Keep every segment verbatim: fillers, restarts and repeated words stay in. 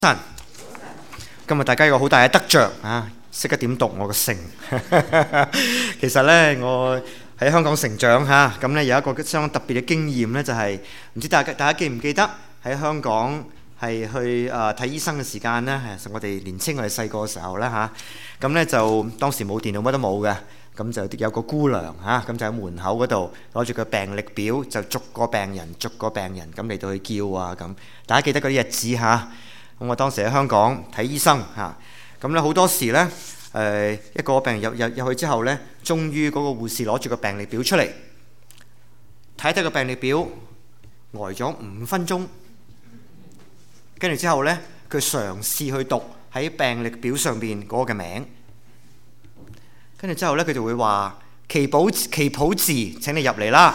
神，今日大家有個好大嘅得着啊！識得點讀我個姓。其實呢，我喺香港成長嚇，咁呢有一個相當特別嘅經驗呢，就係唔知大家大家記唔記得喺香港係去誒睇醫生嘅時間呢？係我哋年青我哋細個嘅時候啦嚇，咁呢就當時冇電腦乜都冇嘅，咁就有個姑娘嚇，咁就喺門口嗰度攞住個病歷表，就逐個病人逐個病人咁嚟到去叫啊咁。大家記得嗰啲日子嚇。咁我當時喺香港睇醫生嚇，咁咧好多時咧，誒、呃、一個病人入入入去之後咧，終於嗰個護士攞住個病歷表出嚟，睇睇個病歷表，呆咗五分鐘，跟住之後咧，佢嘗試去讀喺病歷表上邊嗰個嘅名，跟住之後咧，佢就會話祈寶祈普治，請你入嚟啦。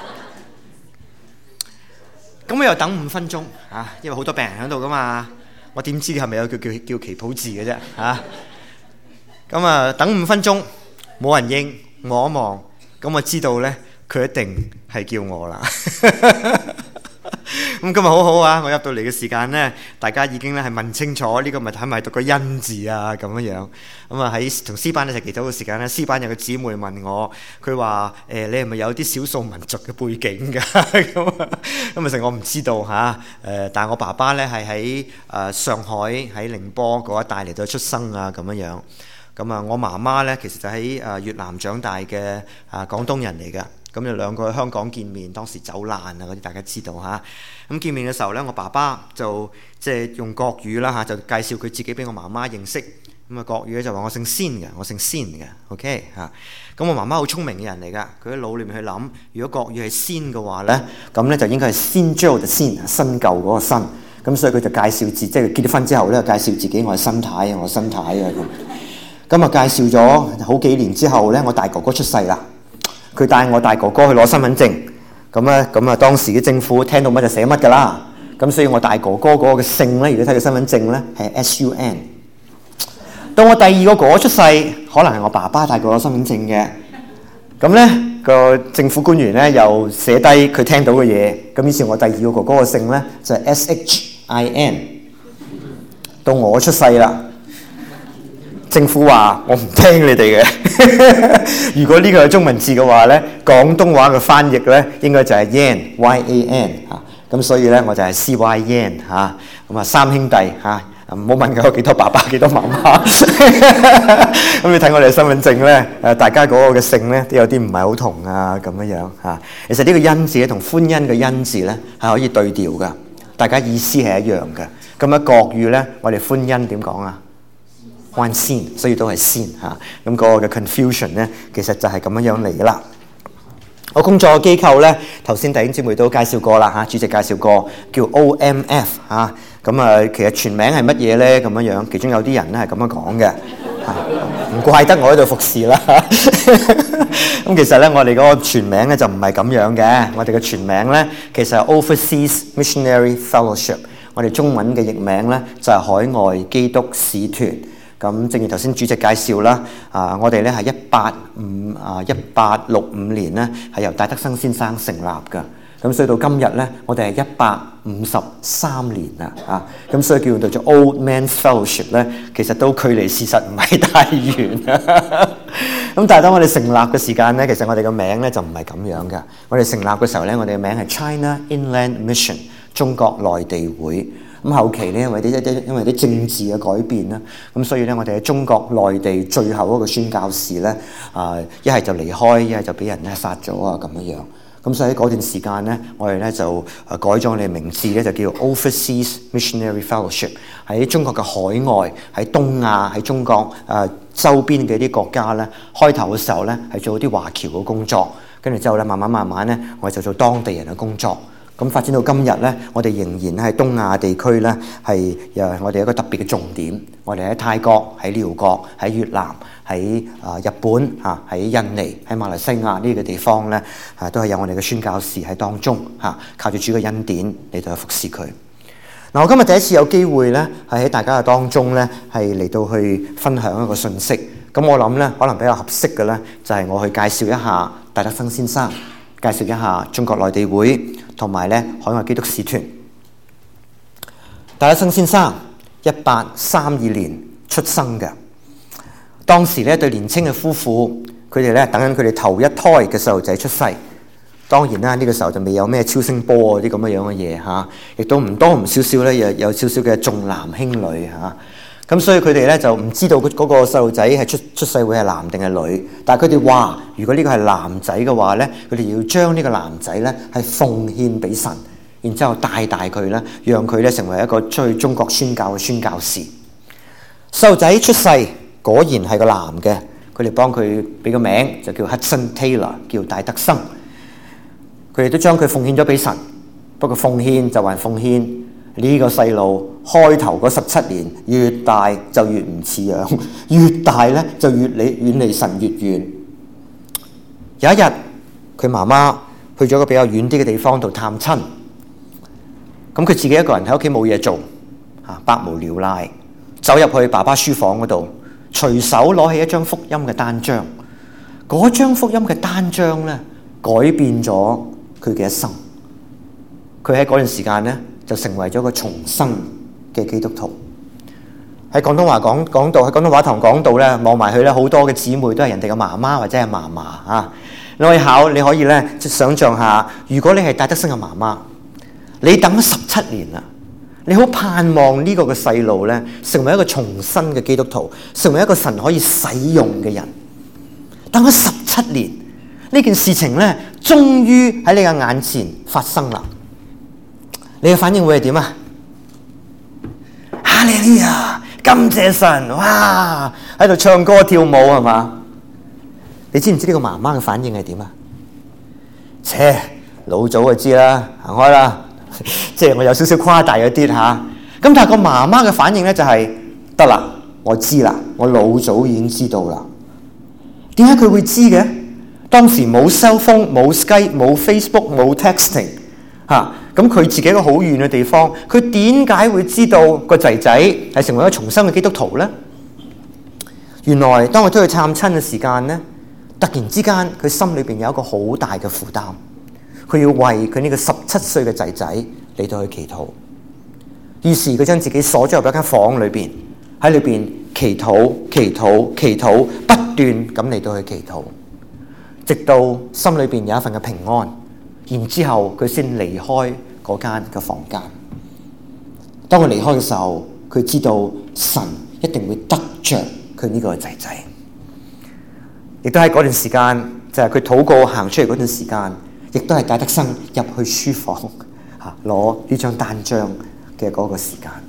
咁我又等五分鐘嚇，因為好多病人喺度噶嘛。我點知係咪有叫叫叫祈普治嘅啫嚇？咁啊等五分鐘冇人應，望一望，咁我知道咧佢一定係叫我啦。咁今日好好啊！我入到嚟嘅時間咧，大家已經咧係問清楚呢個咪係咪讀個恩字啊咁樣樣。咁啊喺同詩班一齊祈禱嘅時間咧，詩班有個姊妹問我，佢話誒你係咪有啲少數民族嘅背景㗎？咁啊咁啊成我唔知道嚇。誒但係我爸爸咧係喺誒上海喺寧波嗰一帶嚟到出生啊咁樣樣。咁啊我媽媽咧其實就喺誒越南長大嘅啊廣東人嚟㗎。咁就兩個喺香港見面，當時走難啊嗰啲大家知道嚇。咁見面嘅時候咧，我爸爸就即係用國語啦嚇，就介紹佢自己俾我媽媽認識。咁啊國語咧就話我姓先嘅，我姓先嘅 ，OK 嚇。咁我媽媽好聰明嘅人嚟㗎，佢喺腦裏面去諗，如果國語係先嘅話咧，咁咧就應該係先舊嘅先，新舊嗰個新。咁所以佢就介紹自，即係結咗婚之後咧，介紹自己我係新太啊，我新太啊咁。咁啊介紹咗好幾年之後咧，我大哥哥出世啦。佢帶我大哥哥去攞身份證，咁咧咁啊當時嘅政府聽到乜就寫乜㗎啦，咁所以我大哥哥嗰個嘅姓咧，如果睇佢身份證咧係 S U N。到我第二個哥出世，可能係我爸爸帶過攞身份證嘅，咁咧個政府官員咧又寫低佢聽到嘅嘢，咁於是我第二個哥哥嘅姓咧就係 S H I N。到我出世啦。政府話我唔聽你哋嘅，如果呢個係中文字嘅話咧，廣東話嘅翻譯咧應該就係 Yan Y A N 嚇，咁所以咧我就係 C Y Yan 嚇，咁啊三兄弟嚇，唔好問佢有幾多爸爸幾多媽媽，咁你睇我哋嘅身份證咧，誒大家嗰個嘅姓咧都有啲唔係好同啊咁樣樣嚇。其實呢個恩字咧同歡欣嘅恩字咧係可以對調㗎，大家意思係一樣嘅。咁喺國語咧，我哋歡欣點講啊？歡先，所以都係先嚇，咁嗰個嘅 confusion 咧，其實就係咁樣樣嚟㗎啦。我工作嘅機構咧，頭先弟兄姊妹都介紹過啦嚇，主席介紹過，叫 O M F 嚇，咁啊其實全名係乜嘢咧？咁樣樣，其中有啲人咧係咁樣講嘅，唔怪得我喺度服侍啦。咁其實咧，我哋嗰個全名咧就唔係咁樣嘅，我哋嘅全名咧其實係 Overseas Missionary Fellowship， 我哋中文嘅譯名咧就係海外基督使團。咁正如頭先主席介紹啦，啊，我哋咧係一八五啊一八六五年咧係由戴德生先生成立㗎，咁所以到今日咧，我哋係一百五十三年啦，啊，咁所以叫做 Old Man's Fellowship 咧，其實都距離事實唔係太遠啊。咁但係當我哋成立嘅時間咧，其實我哋嘅名咧就唔係咁樣㗎。我哋成立嘅時候咧，我哋嘅名係 China Inland Mission 中國內地會。咁後期咧，因為啲啲因為啲政治嘅改變啦，咁所以咧，我哋喺中國內地最後一個宣教士咧，啊，一係就離開，一係就俾人咧殺咗啊，咁樣樣。咁所以喺嗰段時間咧，我哋咧就改咗我哋名字咧，就叫 Overseas Missionary Fellowship。喺中國嘅海外，喺東亞，喺中國啊周邊嘅啲國家咧，開頭嘅時候咧係做啲華僑嘅工作，跟住之後咧慢慢慢慢咧，我哋就做當地人嘅工作。咁發展到今日咧，我哋仍然喺東亞地區咧係誒我哋一個特別嘅重點。我哋喺泰國、喺寮國、喺越南、喺啊日本嚇、喺印尼、喺馬來西亞呢個地方咧，啊都係有我哋嘅宣教士喺當中嚇，靠住主嘅恩典嚟到去服侍佢。嗱，我今日第一次有機會咧，係喺大家嘅當中咧，係嚟到去分享一個信息。咁我諗咧，可能比較合適嘅咧，就係我去介紹一下戴德生先生。介紹一下中國內地會同埋咧海外基督使團。戴德生先生一八三二年出生嘅。當時呢對年青嘅夫婦，佢哋咧等緊佢哋頭一胎嘅細路仔出世。當然啦，呢個時候就未有咩超聲波啊啲咁嘅樣嘅嘢嚇，亦都唔多唔少少咧，有有少少嘅重男輕女嚇。咁所以佢哋咧就唔知道嗰個細路仔係出出世會係男定係女，但係佢哋話如果呢個係男仔嘅話咧，佢哋要將呢個男仔咧係奉獻俾神，然之後帶大佢咧，讓佢咧成為一個追中國宣教嘅宣教士。細路仔出世果然係個男嘅，佢哋幫佢俾個名就叫 Hudson Taylor， 叫戴德生。佢哋都將佢奉獻咗俾神，不過奉獻就還奉獻，呢個細路開頭嗰十七年越大就越唔似樣，越大咧就越離遠離神越遠。有一日，佢媽媽去咗個比較遠啲嘅地方度探親，咁佢自己一個人喺屋企冇嘢做，嚇百無聊賴，走入去爸爸書房嗰度，隨手攞起一張福音嘅單張，嗰張福音嘅單張咧改變咗佢嘅一生。佢喺嗰段時間咧就成為咗個重生嘅基督徒。喺廣東話講講道，喺廣東話堂講道咧，望埋去咧好多嘅姊妹都係人哋嘅媽媽或者係嫲嫲啊。你可以考，你可以咧想像下，如果你係戴德生嘅媽媽，你等咗十七年啦，你好盼望呢個嘅細路咧成為一個重生嘅基督徒，成為一個神可以使用嘅人。等咗十七年，呢件事情咧終於喺你嘅眼前發生啦。你嘅反應會係點啊？哈利路亞，感謝神！哇，喺度唱歌跳舞係嘛？你知唔知呢個媽媽嘅反應係點啊？切，老早就知啦，行開啦。即係我有少少誇大咗啲吓。咁但係個媽媽嘅反應咧就係得啦，我知啦，我老早已經知道啦。點解佢會知嘅？當時冇 cell phone、冇 Skype、冇 Facebook、冇 texting 吓。咁佢自己一個好遠嘅地方，佢點解會知道個仔仔係成為一個重生嘅基督徒呢？原來當我出去探親嘅時間呢，突然之間佢心裏邊有一個好大嘅負擔，佢要為佢呢個十七歲嘅仔仔嚟到去祈禱。於是佢將自己鎖咗入一間房裏邊，喺裏邊祈禱、祈禱、祈禱，不斷咁嚟到去祈禱，直到心裏邊有一份嘅平安。然之後佢先離開嗰間嘅房間。當佢離開嘅時候，佢知道神一定會得着佢呢個仔仔。亦都喺嗰段時間，就係佢禱告行出嚟嗰段時間，亦都係戴德生入去書房嚇攞呢張單張嘅嗰個時間。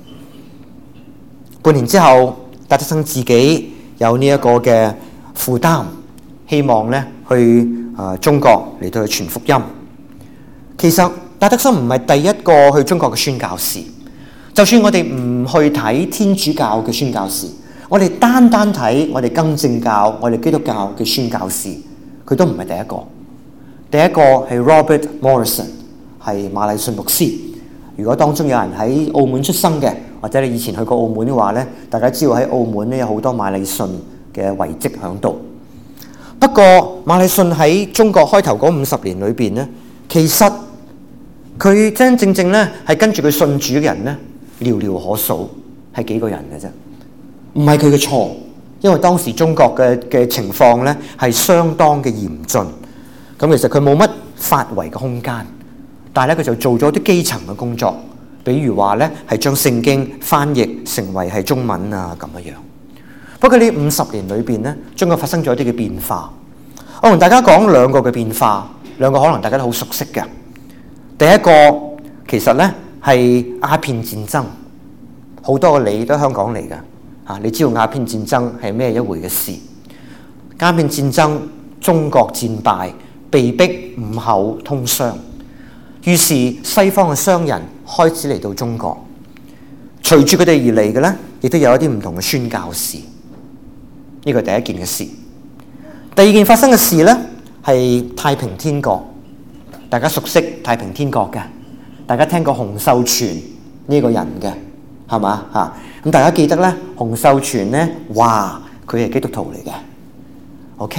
半年之後，戴德生自己有呢一個嘅負擔，希望咧去啊中國嚟到去傳福音。其實戴德生唔係第一個去中國嘅宣教士，就算我哋唔去睇天主教嘅宣教士，我哋單單睇我哋更正教、我哋基督教嘅宣教士，佢都唔係第一個。第一個係 Robert Morrison， 係馬禮遜牧師。如果當中有人喺澳門出生嘅，或者你以前去過澳門嘅話咧，大家知道喺澳門咧有好多馬禮遜嘅遺跡喺度。不過馬禮遜喺中國開頭嗰五十年裏邊咧，其實佢真真正正咧係跟住佢信主嘅人咧寥寥可數，係幾個人嘅啫。唔係佢嘅錯，因為當時中國嘅嘅情況咧係相當嘅嚴峻。咁其實佢冇乜發圍嘅空間，但係咧佢就做咗啲基層嘅工作，比如話咧係將聖經翻譯成為係中文啊咁樣樣。不過呢五十年裏邊咧，中國發生咗一啲嘅變化。我同大家講兩個嘅變化，兩個可能大家都好熟悉嘅。第一個其實咧係鴉片戰爭，好多嘅你都係香港嚟嘅嚇，你知道鴉片戰爭係咩一回嘅事？鴉片戰爭，中國戰敗，被逼五口通商，於是西方嘅商人開始嚟到中國，隨住佢哋而嚟嘅咧，亦都有一啲唔同嘅宣教士。呢個係第一件嘅事。第二件發生嘅事咧係太平天國。大家熟悉太平天國嘅，大家聽過洪秀全呢個人嘅係嘛嚇？咁大家記得咧，洪秀全咧，哇，佢係基督徒嚟嘅。OK 嚇，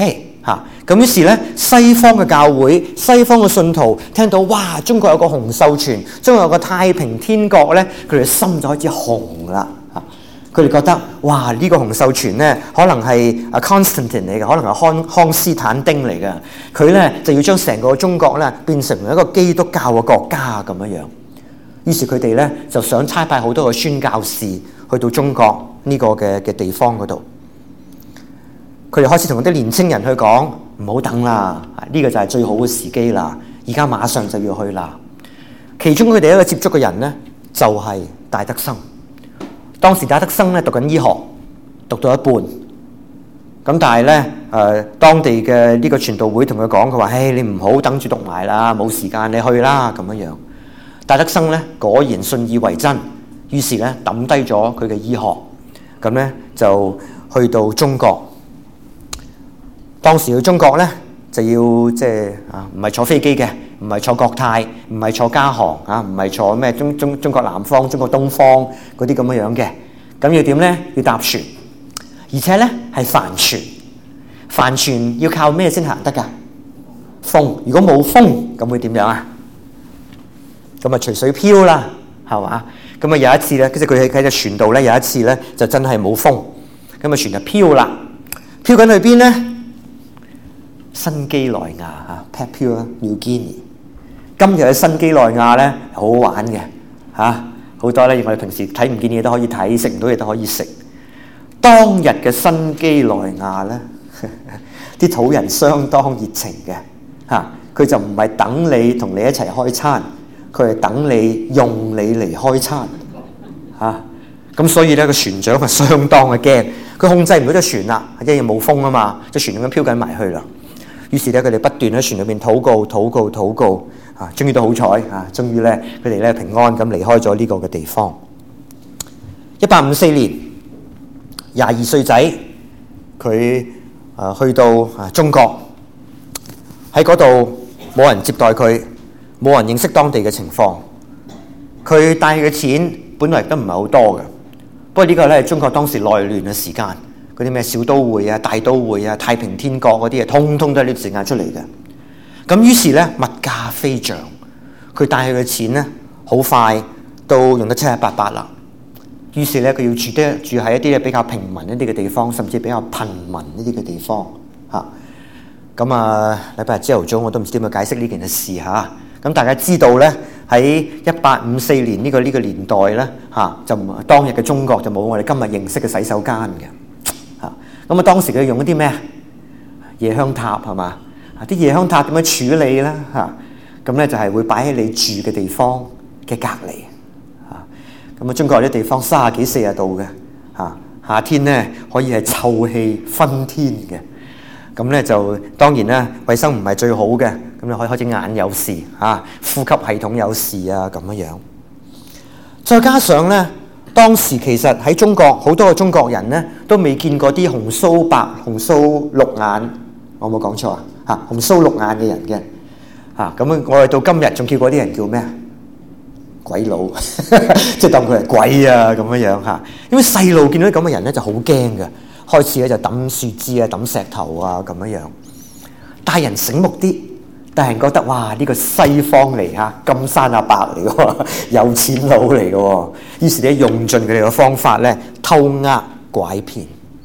嚇。咁於是咧，西方嘅教會、西方嘅信徒聽到哇，中國有個洪秀全，中國有個太平天國咧，佢哋心就開始紅啦嚇。佢哋覺得哇，呢個洪秀全咧，可能係啊 Constantine 嚟嘅，可能係康康斯坦丁嚟嘅。佢咧就要將成個中國咧變成一個基督教嘅國家咁樣樣。於是佢哋咧就想差派好多嘅宣教士去到中國呢個嘅嘅地方嗰度。佢哋開始同啲年青人去講，唔好等啦，呢個就係最好嘅時機啦，而家馬上就要去啦。其中佢哋一個接觸嘅人咧，就係戴德生。當時戴德生咧讀緊醫學，讀到一半，咁但係咧誒當地嘅呢個傳道會同佢講，佢話：唉，你唔好等住讀埋啦，冇時間，你去啦咁樣樣。戴德生咧果然信以為真，於是咧抌低咗佢嘅醫學，咁咧就去到中國。當時去中國咧就要即係啊，唔係坐飛機嘅，唔係坐國泰，唔係坐嘉航啊，唔係坐咩中中中國南方、中國東方嗰啲咁樣樣嘅。咁要點咧？要搭船，而且咧係帆船。帆船要靠咩先行得㗎？風。如果冇風，咁會點樣啊？咁啊隨水漂啦，係嘛？咁啊有一次咧，即係佢喺喺隻船度咧，有一次咧就真係冇風，咁啊船就漂啦，漂緊去邊咧？新幾內亞嚇 Papua New Guinea。今日嘅新幾內亞咧好好玩嘅嚇，好多咧我哋平時睇唔見嘢都可以睇，食唔到嘢都可以食。當日嘅新幾內亞咧，啲土人相當熱情嘅嚇，佢就唔係等你同你一齊開餐，佢係等你用你嚟開餐嚇。咁所以咧個船長係相當嘅驚，佢控制唔到隻船啦，因為冇風啊嘛，隻船咁樣飄緊埋去啦。於是咧，佢哋不斷喺船裏邊禱告、禱告、禱告，啊，終於都好彩，啊，終於咧，佢哋咧平安咁離開咗呢個嘅地方。一八五四年，廿二歲仔，佢啊去到啊中國，喺嗰度冇人接待佢，冇人認識當地嘅情況。佢帶嘅錢本來都唔係好多嘅，不過呢個咧係中國當時內亂嘅時間。嗰啲咩小都會啊、大都會啊、太平天國嗰啲啊，通通都係呢段時間出嚟嘅。咁於是咧，物價飛漲，佢帶去嘅錢咧，好快都用得七七八八啦。於是咧，佢要住啲住喺一啲比較平民一啲嘅地方，甚至比較貧民一啲嘅地方嚇。咁啊，禮拜日朝頭早我都唔知點樣解釋呢件事嚇。咁大家知道咧，喺一八五四年呢個呢個年代咧嚇，就唔當日嘅中國就冇我哋今日認識嘅洗手間嘅。咁啊，當時佢用一啲咩夜香塔係嘛？啊，啲夜香塔點樣處理咧？嚇，咁咧就係會擺喺你住嘅地方嘅隔離嚇。咁啊，中國有啲地方三十幾四十度嘅嚇，夏天咧可以係臭氣熏天嘅。咁咧就當然咧，衞生唔係最好嘅，咁你可以開始眼有事嚇，呼吸系統有事啊咁樣樣。再加上咧。當時其實喺中國好多嘅中國人咧都未見過啲紅鬚白、紅鬚綠眼，我冇講錯啊嚇，紅鬚綠眼嘅人嘅嚇，咁我哋到今日仲叫嗰啲人叫咩啊？鬼佬，即係當佢係鬼啊咁樣樣嚇。因為細路見到啲咁嘅人咧就好驚嘅，開始咧就抌樹枝啊、抌石頭啊咁樣樣。大人醒目啲。大人覺得哇，呢個西方嚟嚇，金山阿伯嚟嘅喎，有錢佬嚟嘅喎，於是咧用盡佢哋嘅方法咧偷呃拐騙。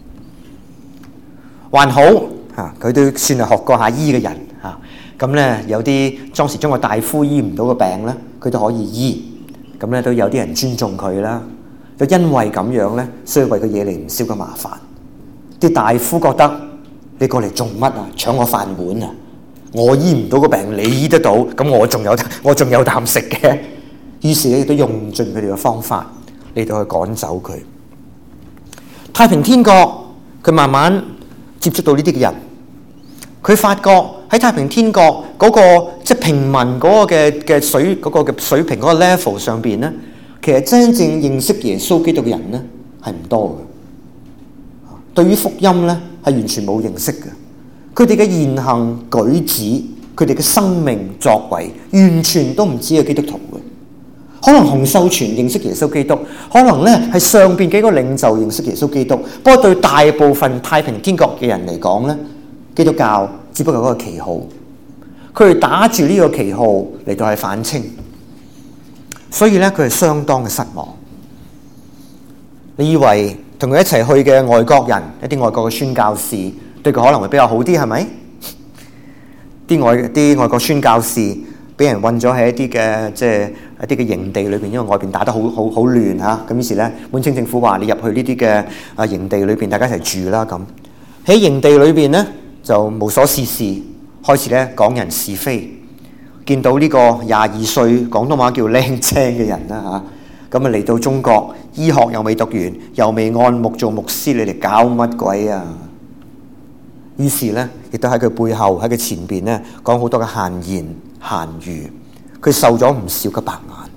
還好嚇，佢都算係學過下醫嘅人嚇。咁咧有啲當時中國大夫醫唔到嘅病咧，佢都可以醫。咁咧都有啲人尊重佢啦。就因為咁樣咧，所以為佢惹嚟唔少嘅麻煩。啲大夫覺得你過嚟做乜啊？搶我飯碗啊！我醫唔到個病，你醫得到，咁我仲有我仲有啖食嘅。於是咧亦都用盡佢哋嘅方法嚟到去趕走佢。太平天國佢慢慢接觸到呢啲嘅人，佢發覺喺太平天國嗰個即係平民嗰個嘅嘅水嗰個嘅水平嗰個 level 上邊咧，其實真正認識耶穌基督嘅人咧係唔多嘅。對於福音咧係完全冇認識嘅。佢哋嘅言行舉止，佢哋嘅生命作為，完全都唔知係基督徒嘅。可能洪秀全認識耶穌基督，可能咧係上邊幾個領袖認識耶穌基督。不過對大部分太平天國嘅人嚟講咧， 基督教只不過係嗰個旗號，佢哋打住呢個旗號嚟到係反清，所以咧佢係相當嘅失望。你以為同佢一齊去嘅外國人，一啲外國嘅宣教士對佢可能會比較好啲，係咪？啲外啲外國宣教士俾人困咗喺一啲嘅即係一啲嘅營地裏邊，因為外邊打得好好好亂嚇，咁於是咧滿清政府話你入去呢啲嘅啊營地裏邊，大家一齊住啦咁。喺營地裏邊咧就無所事事，開始咧講人是非。見到呢個廿二歲廣東話叫靚青嘅人啦嚇，咁啊嚟到中國，醫學又未讀完，又未按牧做牧師，你哋搞乜鬼啊？於是咧，亦都喺佢背後喺佢前邊咧講好多嘅閒言閒語，佢受咗唔少嘅白眼。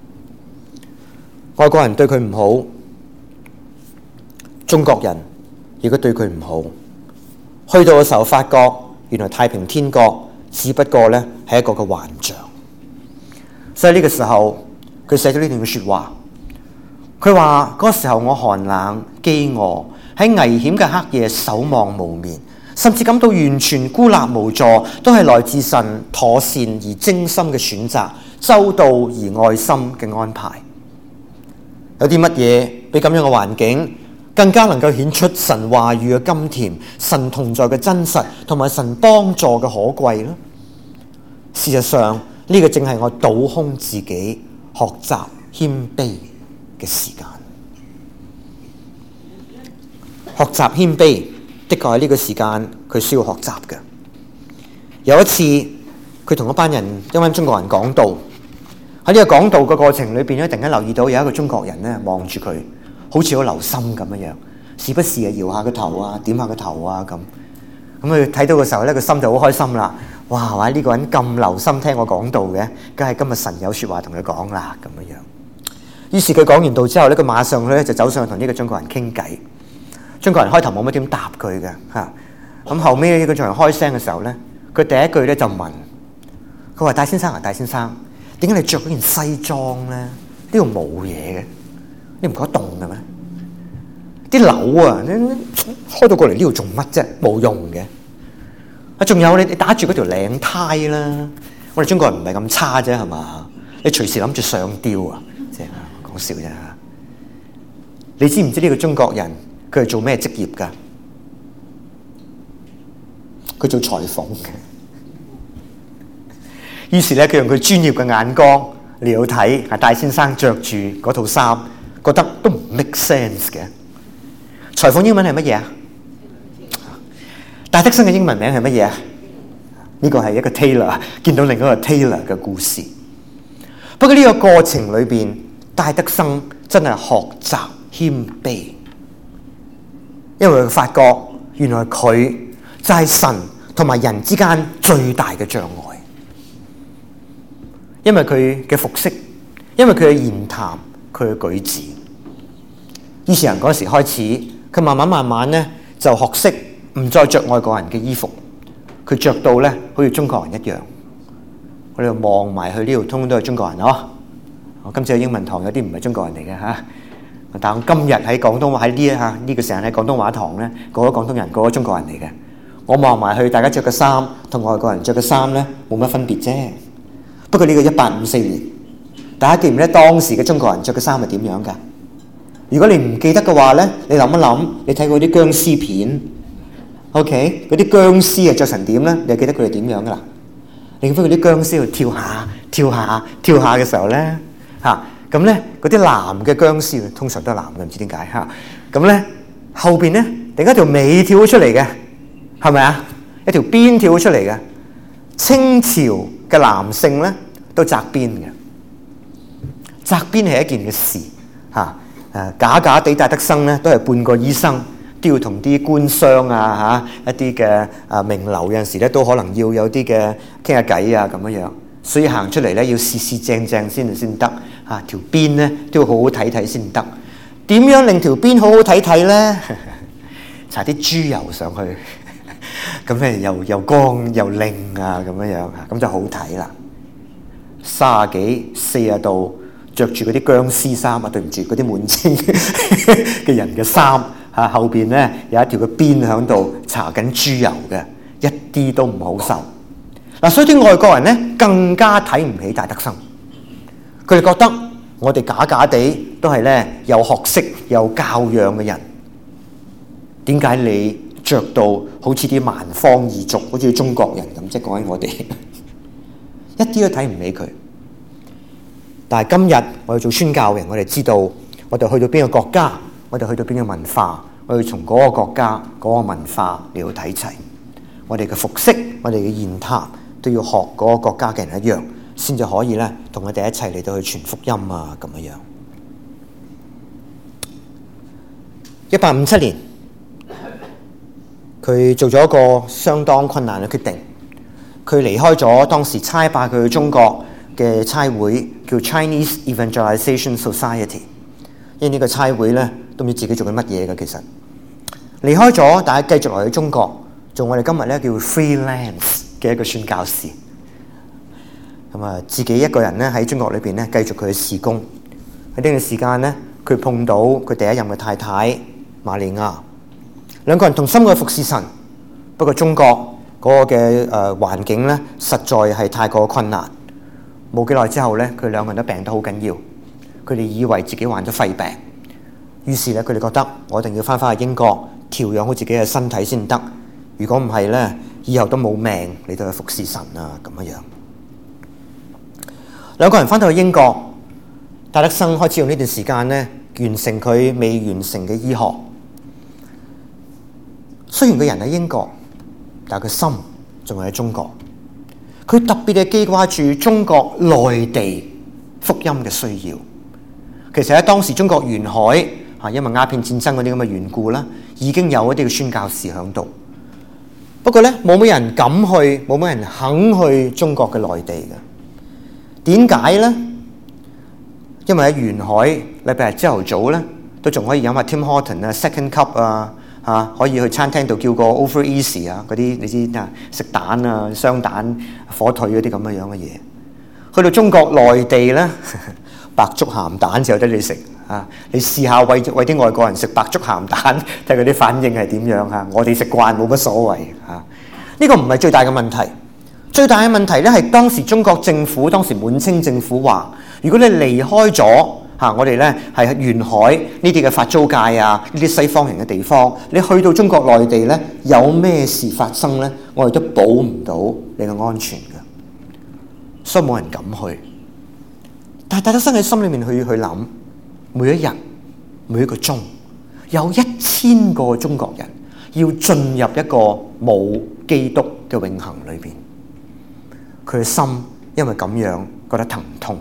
外國人對佢唔好，中國人亦都對佢唔好。去到嘅時候，發覺原來太平天國只不過咧係一個嘅幻象。所以呢個時候，佢寫咗呢段嘅説話。佢話嗰個時候我寒冷、飢餓，喺危險嘅黑夜守望無眠，甚至感到完全孤立無助，都係來自神妥善而精心嘅選擇，周到而愛心嘅安排。有啲乜嘢比咁樣嘅環境更加能夠顯出神話語嘅甘甜、神同在嘅真實同埋神幫助嘅可貴呢？事實上，呢、這個正係我倒空自己、學習謙卑嘅時間。學習謙卑的確係呢個時間佢需要學習嘅。有一次佢同一班人一班中國人講道，喺呢個講道嘅過程裏邊咧，突然間留意到有一個中國人咧望住佢，好似好留心咁樣樣，時不時啊搖下個頭啊，點下個頭啊咁。咁佢睇到嘅時候咧，個心就好開心啦。哇！哇！呢個人咁留心聽我講道嘅，梗係今日神有説話同佢講啦咁樣樣。於是佢講完道之後咧，佢馬上咧就走上去同呢個中國人傾偈。中國人開頭冇乜點答佢嘅嚇，咁後尾呢個中國人開聲嘅時候咧，佢第一句咧就問佢話：戴先生啊，戴先生，點解你着嗰件西裝咧？呢度冇嘢嘅，你唔覺得凍嘅咩？啲樓啊，你開到過嚟呢度做乜啫？冇用嘅。啊，仲有你你打住嗰條領呔啦，我哋中國人唔係咁差啫，係嘛？你隨時諗住上吊啊！即係講笑啫嚇。你知唔知呢個中國人佢係做咩職業㗎？佢做裁縫嘅。於是咧，佢用佢專業嘅眼光嚟到睇啊，戴先生着住嗰套衫，覺得都唔 make sense 嘅。裁縫英文係乜嘢啊？戴德生嘅英文名係乜嘢啊？呢個係一個 tailor 見到另一個 tailor 嘅故事。不過呢個過程裏邊，戴德生真係學習謙卑，因為佢發覺原來佢就係神同埋人之間最大嘅障礙。因為佢嘅服飾，因為佢嘅言談，佢嘅舉止。於是人嗰時開始，佢慢慢慢慢咧就學識唔再着外國人嘅衣服，佢着到咧好似中國人一樣。我哋望埋去呢度，通通都係中國人哦。我今次去英文堂有啲唔係中國人嚟嘅嚇，但我今日喺廣東話喺呢一下呢個時間喺廣東話堂咧，個個廣東人，個個中國人嚟嘅。我望埋去，大家着嘅衫同外國人着嘅衫咧冇乜分別啫。不過呢個一八五四年，大家記唔記得當時嘅中國人着嘅衫係點樣㗎？如果你唔記得嘅話咧，你諗一諗，你睇過啲僵屍片 ，OK？嗰啲僵屍啊着成點咧？你記得佢哋點樣㗎啦？你記唔記得嗰啲僵屍喺度跳下、跳下、跳下嘅時候咧，嚇咁咧嗰啲男嘅僵屍通常都係男嘅，唔知點解嚇。咁咧後邊咧突然間條尾跳咗出嚟嘅，係咪啊？一條辮跳咗出嚟嘅。清朝嘅男性咧都紮辮嘅，紮辮係一件嘅事嚇。誒假假地戴德生咧都係半個醫生，都要同啲官商啊嚇一啲嘅啊名流有陣時咧都可能要有啲嘅傾下偈啊咁樣樣，所以行出嚟咧要四四正正先先得嚇，條辮咧都要好好睇睇先得。點樣令條辮好好睇睇咧？搽啲豬油上去。咁咧又又光又靚啊咁樣樣嚇，咁就好睇啦。三十幾四十度，着住嗰啲僵屍衫啊，對唔住嗰啲滿清嘅人嘅衫嚇，後邊咧有一條嘅辮喺度搽緊豬油嘅， 一啲都唔好受。嗱，所以啲外國人咧更加睇唔起戴德生，佢哋覺得我哋假假地都係咧有學識有教養嘅人，點解你着到好似啲蠻方異族，好似中國人咁？即係講緊我哋一啲都睇唔起佢。但係今日我哋做宣教人，我哋知道我哋去到邊個國家，我哋去到邊個文化，我哋從嗰個國家嗰個文化嚟到睇齊。我哋嘅服飾，我哋嘅言談都要學嗰個國家嘅人一樣，先至可以咧同佢哋一齊嚟到去傳福音啊咁樣樣。一八五七年，佢做咗一個相當困難嘅決定，佢離開咗當時差派佢去中國嘅差會，叫 Chinese Evangelization Society。因為呢個差會咧都唔知自己做緊乜嘢嘅，其實離開咗，但係繼續嚟去中國做我哋今日咧叫 freelance 嘅一個宣教士。咁啊，自己一個人咧喺中國裏邊咧繼續佢嘅事工。喺呢段時間咧，佢碰到佢第一任嘅太太瑪利亞，兩個人同心嘅服侍神。不過中國嗰個嘅誒環境咧，實在係太過困難。冇幾耐之後咧，佢兩個人都病得好緊要。佢哋以為自己患咗肺病，於是咧佢哋覺得我一定要翻返去英國調養好自己嘅身體先得。如果唔係咧，以後都冇命嚟到去服侍神啊咁樣樣。兩個人翻到去英國，戴德生開始用呢段時間咧完成佢未完成嘅醫學。雖然個人喺英國，但係佢心仲係喺中國。佢特別嘅記掛住中國內地福音嘅需要。其實喺當時中國沿海啊，因為鴉片戰爭嗰啲咁嘅緣故啦，已經有一啲嘅宣教士喺度。不過咧，冇乜人敢去，冇乜人肯去中國嘅內地嘅。點解咧？因為喺沿海，禮拜日朝頭早咧，都仲可以飲下 Tim Horton 啊、Second Cup 啊，嚇可以去餐廳度叫個 Over Easy 啊，嗰啲你知啊，食蛋啊、雙蛋、火腿嗰啲咁嘅樣嘅嘢。去到中國內地咧，白粥鹹蛋就有得你食啊！你試下餵餵啲外國人食白粥鹹蛋，睇佢啲反應係點樣嚇？我哋食慣冇乜所謂嚇。呢個唔係最大嘅問題，最大嘅問題咧係當時中國政府，當時滿清政府話：如果你離開咗嚇我哋咧係沿海呢啲嘅法租界啊，呢啲西方人嘅地方，你去到中國內地咧，有咩事發生咧，我哋都保唔到你嘅安全嘅，所以冇人敢去。但係戴德生喺心裏面去去諗，每一日每一個鐘有一千個中國人要進入一個冇基督嘅永恆裏邊，佢嘅心因為咁樣覺得疼痛。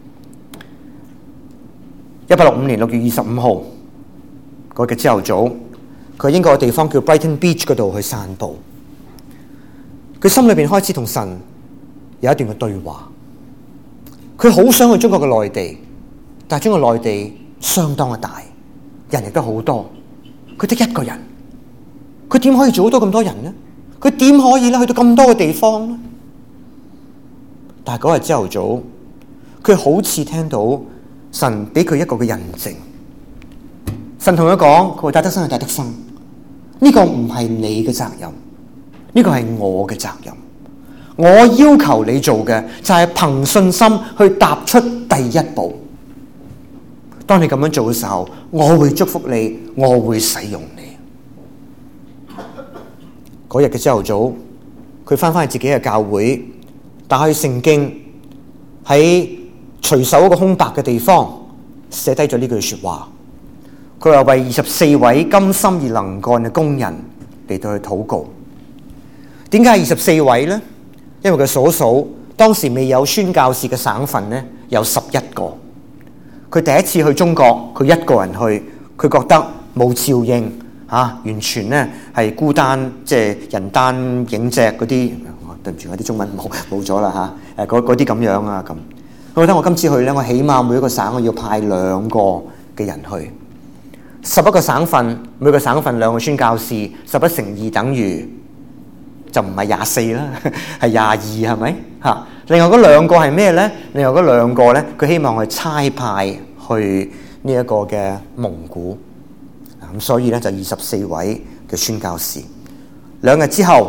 一八六五年六月二十五號嗰日朝頭早，佢喺英國嘅地方叫 Brighton Beach 嗰度去散步。佢心裏邊開始同神有一段嘅對話。佢好想去中國嘅內地，但係中國內地相當嘅大，人亦都好多，佢得一個人，佢點可以做到咁多人呢？佢點可以咧去到咁多嘅地方呢？但係嗰日朝頭早，佢好似聽到神俾佢一個嘅印證。神同佢講：佢話戴德生係戴德生，呢個唔係你嘅責任，呢個係我嘅責任。我要求你做嘅就係憑信心去踏出第一步。當你咁樣做嘅時候，我會祝福你，我會使用你。嗰日嘅朝頭早，佢翻返去自己嘅教會，打開聖經，喺隨手一個空白嘅地方寫低咗呢句說話。佢話為二十四位甘心而能幹嘅工人嚟到去禱告。點解二十四位呢？因為佢數數當時未有宣教士嘅省份咧，有十一個。佢第一次去中國，佢一個人去，佢覺得冇照應嚇、啊，完全咧係孤單，即係人單影隻嗰啲。對唔住，我啲中文冇冇咗啦嚇。誒嗰啲咁樣啊咁。我覺得我今次去咧，我起碼每一個省我要派兩個嘅人去。十一個省份，每個省份兩個宣教士，十一乘二等於。就唔係廿四啦，係廿二，係咪嚇？另外嗰兩個係咩咧？另外嗰兩個咧，佢希望去差派去呢一個嘅蒙古，咁所以咧就二十四位嘅宣教士。兩日之後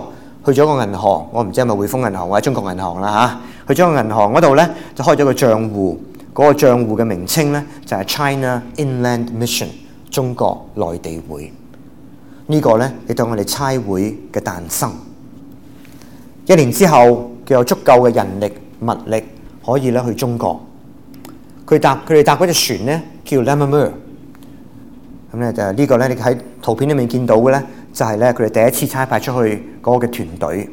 去咗個銀行，我唔知係咪匯豐銀行或者中國銀行啦嚇，去咗個銀行嗰度咧就開咗個帳戶，嗰、那個帳戶嘅名稱咧就係 China Inland Mission 中國內地會。呢、這個咧亦都係我哋差會嘅誕生。一年之後，佢有足夠嘅人力物力可以咧去中國。佢搭佢哋搭嗰隻船咧叫 Lammermuir。咁咧就呢個咧，你喺圖片裏面見到嘅咧，就係咧佢哋第一次差派出去嗰個嘅團隊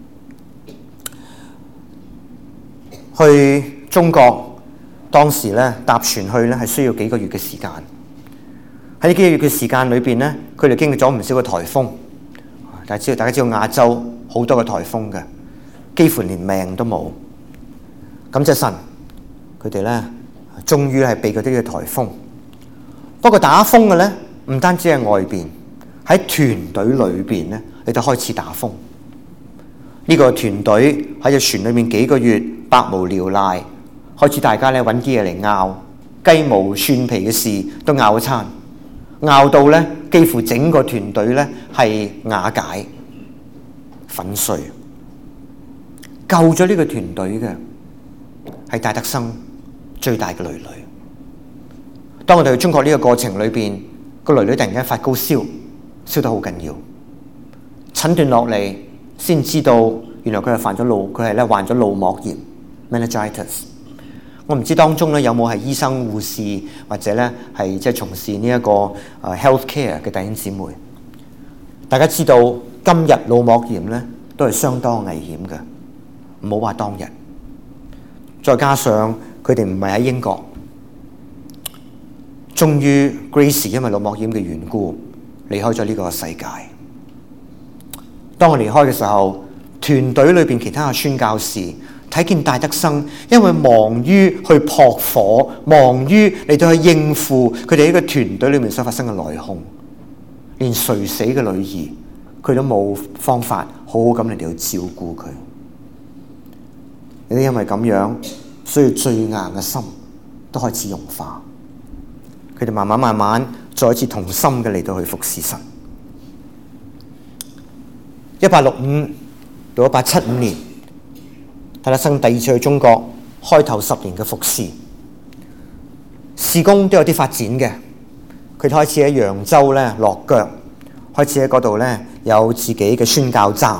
去中國。當時咧搭船去咧係需要幾個月嘅時間。喺呢幾個月嘅時間裏邊咧，佢哋經歷咗唔少嘅颱風。大家知道，大家知道亞洲好多嘅颱風嘅，幾乎連命都冇。感謝神，佢哋咧終於係避過啲嘅颱風。不過打風嘅咧，唔單止係外邊，喺團隊裏邊咧，你就開始打風。呢、這個團隊喺隻船裏面幾個月百無聊賴，開始大家咧揾啲嘢嚟拗，雞毛蒜皮嘅事都拗一餐，拗到咧幾乎整個團隊咧係瓦解粉碎。救咗呢個團隊嘅係戴德生最大嘅女女。當我哋去中國呢個過程裏邊，個女女突然間發高燒，燒得好緊要，診斷落嚟先知道原來佢係犯咗腦，佢係咧患咗腦膜炎 meningitis。我唔知當中咧有冇係醫生、護士或者咧係即係從事呢一個誒 health care 嘅弟兄姊妹。大家知道今日腦膜炎咧都係相當危險嘅，唔好話當日。再加上佢哋唔係喺英國。終於 Grace 因為腦膜炎嘅緣故離開咗呢個世界。當我離開嘅時候，團隊裏邊其他嘅宣教士睇見戴德生因為忙於去撲火，忙於嚟到去應付佢哋呢個團隊裏面所發生嘅內訌，連垂死嘅女兒佢都冇方法好好咁嚟到照顧佢。亦都因為咁樣，所以最硬嘅心都開始融化。佢哋慢慢慢慢再一次同心嘅嚟到去服侍神。一八六五到一八七五年，戴德生第二次去中國，開頭十年嘅服侍，事工都有啲發展嘅。佢開始喺揚州咧落腳，開始喺嗰度咧有自己嘅宣教站。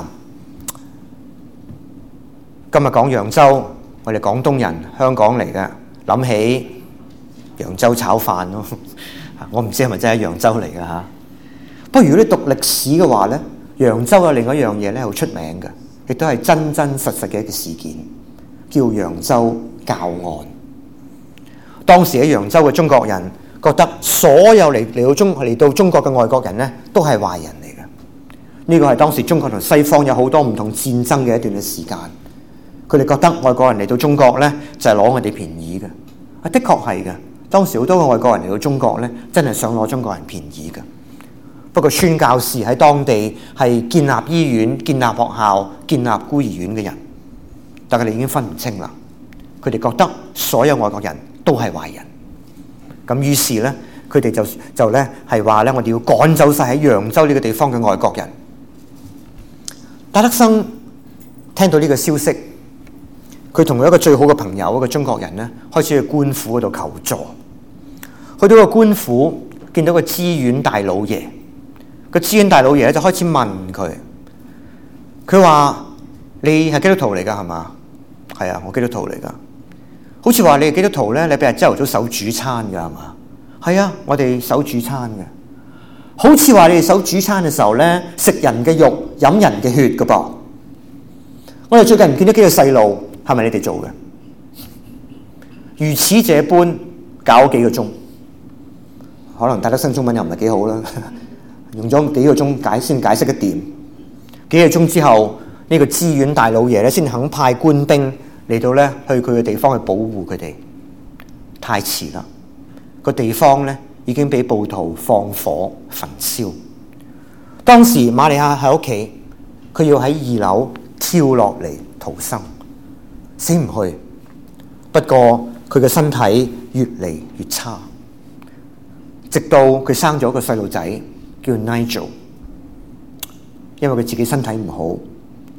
今日講揚州，我哋廣東人，香港嚟嘅，諗起揚州炒飯咯，我唔知係咪真係揚州嚟嘅嚇。不過如果你讀歷史嘅話咧，揚州有另外一樣嘢咧好出名嘅，亦都係真真實實嘅一個事件，叫揚州教案。當時喺揚州嘅中國人覺得所有嚟嚟到中嚟到中國嘅外國人咧都係壞人嚟嘅。呢個係當時中國同西方有好多唔同戰爭嘅一段嘅時間。佢哋覺得外國人嚟到中國咧就係攞我哋便宜嘅。啊，的確係嘅。當時好多嘅外國人嚟到中國咧，真係想攞中國人便宜嘅。不過宣教士喺當地係建立醫院、建立學校、建立孤兒院嘅人，但係佢哋已經分唔清啦。佢哋覺得所有外國人都係壞人。咁於是咧，佢哋就就咧係話咧，我哋要趕走晒喺揚州呢個地方嘅外國人。戴德生聽到呢個消息，佢同佢一個最好嘅朋友，一個中國人咧，開始去官府嗰度求助。去到個官府，見到個知縣大老爺，個知縣大老爺咧就開始問佢，佢話：你係基督徒嚟㗎係嘛？係啊，我基督徒嚟㗎。好似話你係基督徒咧，你俾日朝頭早守主餐㗎係嘛？係啊，我哋守主餐嘅。好似話你哋守主餐嘅時候咧，食人嘅肉，飲人嘅血㗎噃。我哋最近唔見到幾個細路，係咪你哋做嘅？如此這般搞咗幾個鐘。可能戴德生中文又唔係幾好啦，用咗幾個鐘解先解釋得掂。幾個鐘之後，呢、這個知縣大老爺咧先肯派官兵嚟到咧去佢嘅地方去保護佢哋。太遲啦，個地方咧已經俾暴徒放火焚燒。當時瑪利亞喺屋企，佢要喺二樓跳落嚟逃生，死唔去。不過佢嘅身體越嚟越差。直到佢生咗個細路仔叫 Nigel，因為佢自己身體唔好，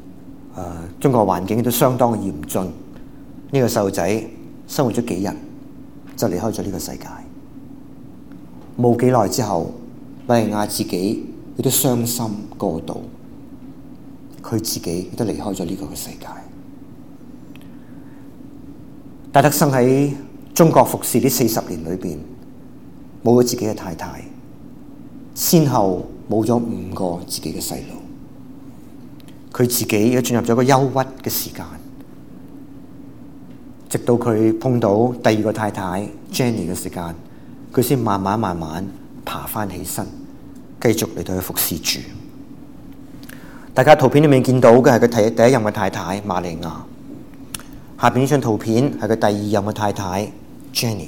呃、中國環境都相當嚴峻。呢、這個細路仔生活咗幾日就離開咗呢個世界。冇幾耐之後，瑪利亞自己亦都傷心過度，佢自己亦都離開咗呢個嘅世界。戴德生喺中國服侍呢四十年裏邊，冇咗自己嘅太太，先後冇咗五個自己嘅細路，佢自己亦都進入咗一個憂鬱嘅時間，直到佢碰到第二個太太 Jenny 嘅時間，佢先慢慢慢慢爬翻起身，繼續嚟到去服侍主。大家圖片裏面見到嘅係佢第第一任嘅太太瑪利亞，下邊呢張圖片係佢第二任嘅太太 Jenny。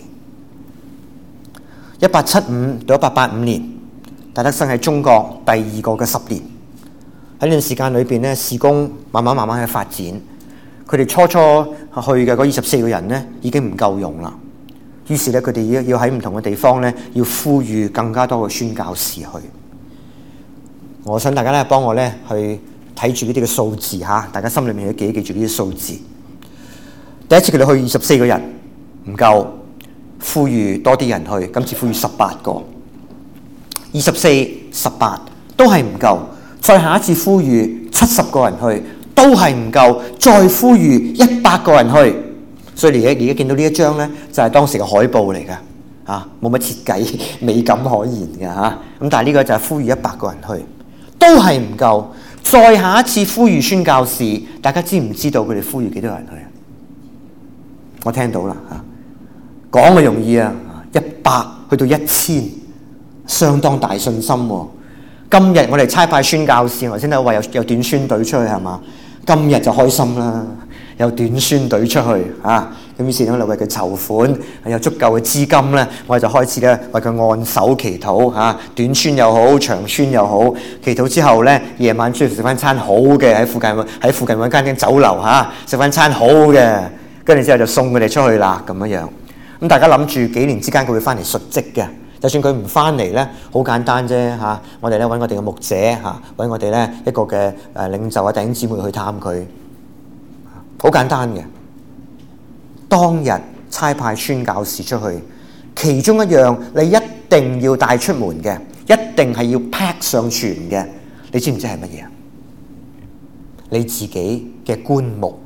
一八七五到一八八五年，戴德生喺中國第二個嘅十年。喺呢段時間裏邊咧，事工慢慢慢慢去發展。佢哋初初去嘅嗰二十四個人咧，已經唔夠用啦。於是咧，佢哋要要喺唔同嘅地方咧，要呼籲更加多嘅宣教士去。我想大家咧幫我咧去睇住呢啲嘅數字嚇，大家心裏面要記記住呢啲數字。第一次佢哋去二十四個人唔夠，呼籲多啲人去，今次呼籲十八個，二十四、十八都係唔夠。再下一次呼籲七十個人去，都係唔夠。再呼籲一百個人去。所以而家而家見到呢一張咧，就係當時嘅海報嚟嘅，嚇冇乜設計美感可言嘅嚇。咁但係呢個就係呼籲一百個人去，都係唔夠。再下一次呼籲宣教士，大家知唔知道佢哋呼籲幾多人去啊？我聽到啦嚇，講嘅容易啊，一百去到一千，相當大信心喎。今日我哋差派宣教士，我先都話有有短宣隊出去係嘛？今日就開心啦，有短宣隊出去啊！咁於是我哋為佢籌款，有足夠嘅資金咧，我哋就開始咧為佢按手祈禱嚇、啊，短宣又好，長宣又好。祈禱之後咧，夜晚出去食翻餐好嘅，喺附近喺附近揾間間酒樓嚇，食、啊、翻餐好嘅，跟住之後就送佢哋出去啦咁樣樣。咁大家諗住幾年之間佢會翻嚟述職嘅。就算佢唔翻嚟咧，好簡單啫嚇！我哋咧揾我哋嘅牧者嚇，揾我哋咧一個嘅誒領袖啊弟兄姊妹去探佢，好簡單嘅。當日差派宣教士出去，其中一樣你一定要帶出門嘅，一定係要 pack 上船嘅，你知唔知係乜嘢啊？你自己嘅棺木，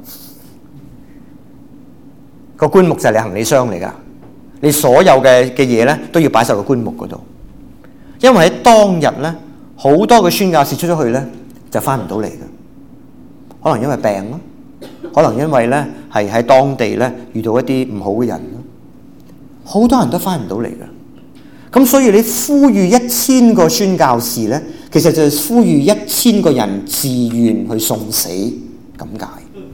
個棺木就係你行李箱嚟噶。你所有嘅嘅嘢咧，都要擺晒個棺木嗰度，因為喺當日咧，好多嘅宣教士出咗去咧，就翻唔到嚟嘅。可能因為病咯，可能因為咧係喺當地咧遇到一啲唔好嘅人咯，好多人都翻唔到嚟嘅。咁所以你呼籲一千個宣教士咧，其實就係呼籲一千個人自願去送死咁解，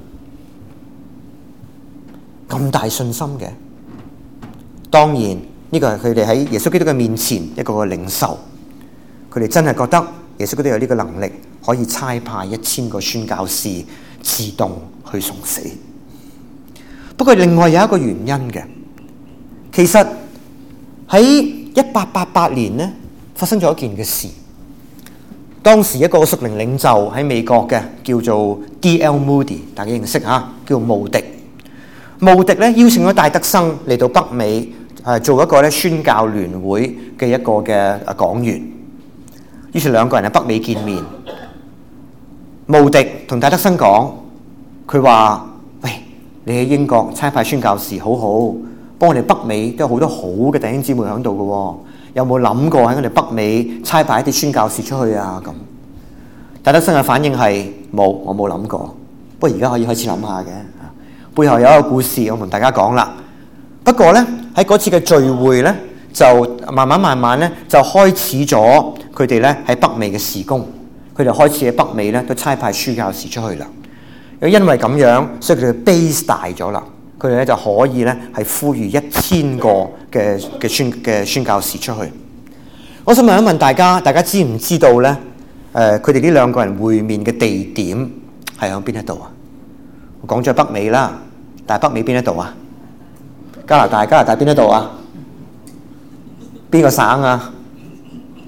咁大信心嘅。當然呢個係佢哋喺耶穌基督嘅面前一個嘅領袖，佢哋真係覺得耶穌基督有呢個能力，可以差派一千個宣教士自動去送死。不過另外有一個原因嘅，其實喺一八八八年呢發生咗一件嘅事。當時一個屬靈領袖喺美國嘅叫做 D L Moody， 大家認識吓，叫慕迪。慕迪咧邀請咗戴德生嚟到北美，誒做一個咧宣教聯會嘅一個嘅講員。於是兩個人喺北美見面。慕迪同戴德生講，佢話：喂，你喺英國差派宣教士好好，幫我哋北美都有好多好嘅弟兄姊妹喺度嘅，有冇諗過喺我哋北美差派一啲宣教士出去啊？咁戴德生嘅反應係冇，我冇諗過。不過而家可以開始諗下嘅。背後有一個故事，我同大家講啦。不過咧喺嗰次嘅聚會咧，就慢慢慢慢咧就開始咗佢哋咧喺北美嘅事工。佢哋開始喺北美咧都差派宣教士出去啦。又因為咁樣，所以佢哋 base 大咗啦。佢哋咧就可以咧係呼籲一千個嘅嘅宣嘅宣教士出去。我想問一問大家，大家知唔知道咧？誒，佢哋呢兩個人會面嘅地點係響邊一度啊？我講咗北美啦。但係北美邊一度啊？加拿大，加拿大邊一度啊？邊個省啊？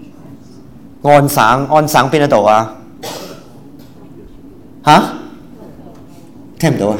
安省，安省邊一度啊？嚇？ 聽唔到啊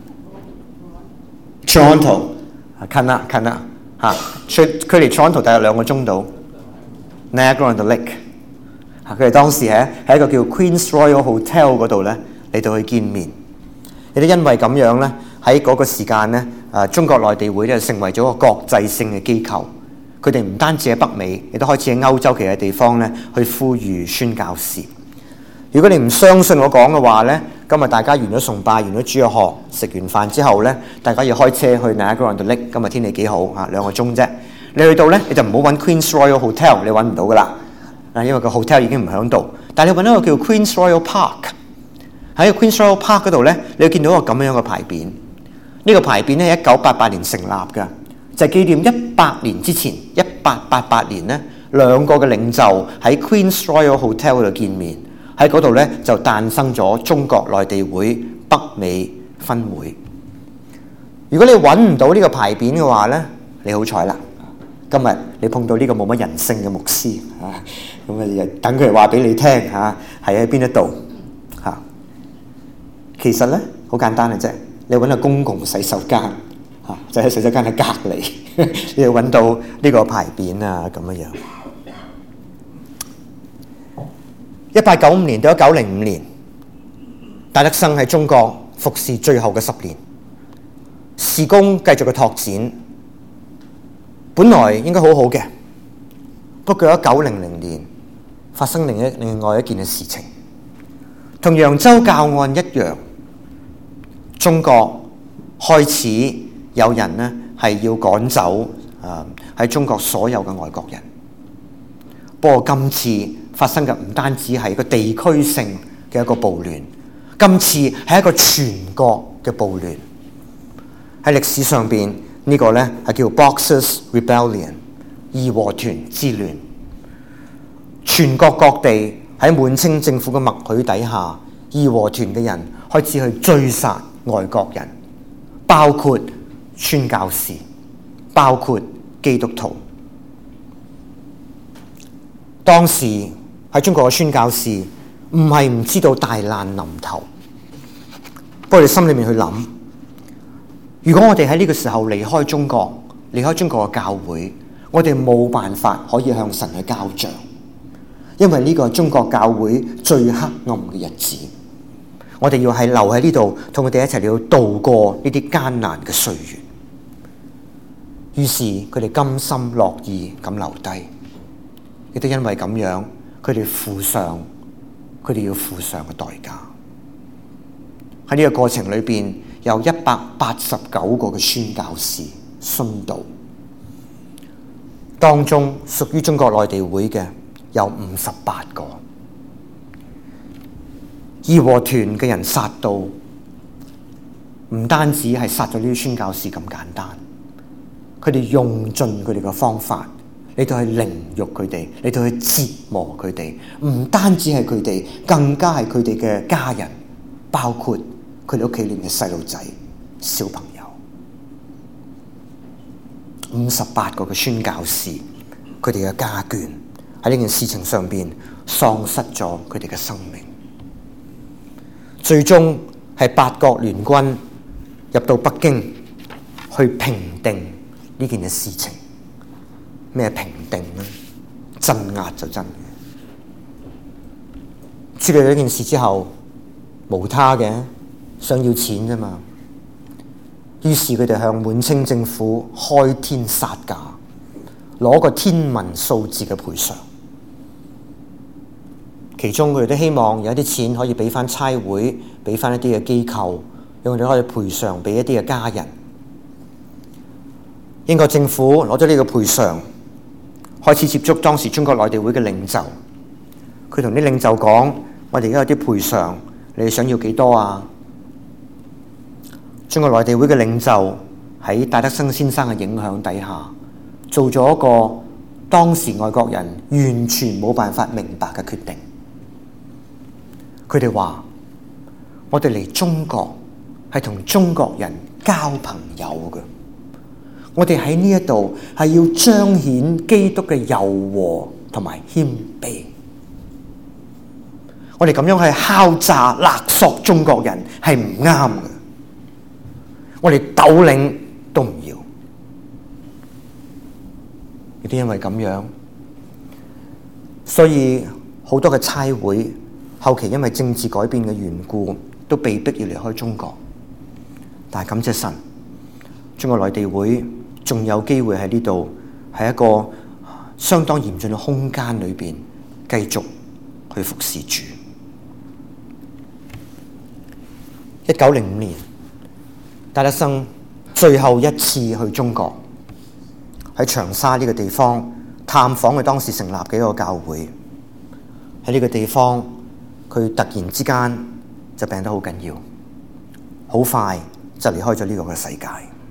？Toronto 啊，近啦近啦嚇，距距離 Toronto 大約兩個鐘度。Niagara on the Lake 嚇，佢哋當時喺喺一個叫 Queen's Royal Hotel 嗰度咧嚟到去見面。亦都因為咁樣咧，喺嗰個時間咧，誒中國內地會咧成為咗個國際性嘅機構。佢哋唔單止喺北美，亦都開始喺歐洲其他地方咧去呼籲宣教士。如果你唔相信我講嘅話咧，今日大家完咗崇拜，完咗主日學，食完飯之後咧，大家要開車去 Niagara on the Lake。今日天氣幾好嚇，兩個鐘啫。你去到咧，你就唔好揾 Queen's Royal Hotel，你揾唔到噶啦，啊，因為個 hotel 已經唔喺度。但係你揾一個叫 Queen's Royal Park，喺 Queen's Royal Park 嗰度咧，你會見到一個咁樣嘅牌匾。呢、這個牌匾咧，一九八八年成立嘅，就係、是、紀念一百年之前，一八八八年咧，兩個嘅領袖喺 Queen's Royal Hotel 嗰度見面，喺嗰度咧就誕生咗中國內地會北美分會。如果你揾唔到呢個牌匾嘅話咧，你好彩啦！今日你碰到呢個冇乜人性嘅牧師啊，咁啊等佢哋話俾你聽嚇，係喺邊一度嚇？其實咧好簡單嘅啫，你揾個公共洗手間嚇，就喺洗手間嘅隔離，你要揾到呢個牌匾啊咁樣樣。一八九五年到一九零五年，戴德生喺中國服侍最後嘅十年，事工繼續嘅拓展。本來應該好好嘅，不過一九零零年發生另一另外一件嘅事情，同揚州教案一樣，中國開始有人呢係要趕走啊喺中國所有嘅外國人。不過今次發生嘅唔單止係一個地區性嘅一個暴亂，今次係一個全國嘅暴亂。喺歷史上邊。呢個呢係叫 Boxers Rebellion 義和團之亂，全國各地喺滿清政府嘅默許底下，義和團嘅人開始去追殺外國人，包括宣教士，包括基督徒。當時喺中國嘅宣教士唔係唔知道大難臨頭，不過你心裏面去諗。如果我哋喺呢個時候離開中國，離開中國嘅教會，我哋冇辦法可以向神去交賬，因為呢個係中國教會最黑暗嘅日子。我哋要係留喺呢度，同佢哋一齊嚟到度過呢啲艱難嘅歲月。於是佢哋甘心樂意咁留低，亦都因為咁樣，佢哋付上佢哋要付上嘅代價。喺呢個過程裏邊，有一百八十九個嘅宣教士殉道，當中屬於中國內地會嘅有五十八個。義和團嘅人殺到，唔單止係殺咗呢啲宣教士咁簡單，佢哋用盡佢哋嘅方法嚟到去凌辱佢哋，嚟到去折磨佢哋。唔單止係佢哋，更加係佢哋嘅家人，包括佢哋屋企裏面嘅細路仔、小朋友。五十八個嘅宣教士，佢哋嘅家眷喺呢件事情上邊喪失咗佢哋嘅生命。最終係八國聯軍入到北京去平定呢件嘅事情。咩平定呢？鎮壓就真嘅。處理咗呢件事之後，無他嘅，想要錢啫嘛。於是佢哋向滿清政府開天殺價，攞個天文數字嘅賠償。其中佢哋都希望有一啲錢可以俾翻差會，俾翻一啲嘅機構，讓佢哋可以賠償俾一啲嘅家人。英國政府攞咗呢個賠償，開始接觸當時中國內地會嘅領袖。佢同啲領袖講：我哋而家有啲賠償，你哋想要幾多啊？中國內地會嘅領袖喺戴德生先生嘅影響底下，做咗一個當時外國人完全冇辦法明白嘅決定。佢哋話：我哋嚟中國係同中國人交朋友嘅，我哋喺呢一度係要彰顯基督嘅柔和同埋謙卑。我哋咁樣去敲詐勒索中國人係唔啱嘅。 我哋斗領都唔要。亦都因為咁樣，所以好多嘅差會後期因為政治改變嘅緣故，都被逼要離開中國。但係感謝神，中國內地會仲有機會喺呢度，喺一個相當嚴峻嘅空間裏邊，繼續去服侍主。一九零五年，戴德生最後一次去中國，喺長沙呢個地方探訪佢當時成立嘅一個教會。喺呢個地方，佢突然之間就病得好緊要，好快就離開咗呢個嘅世界。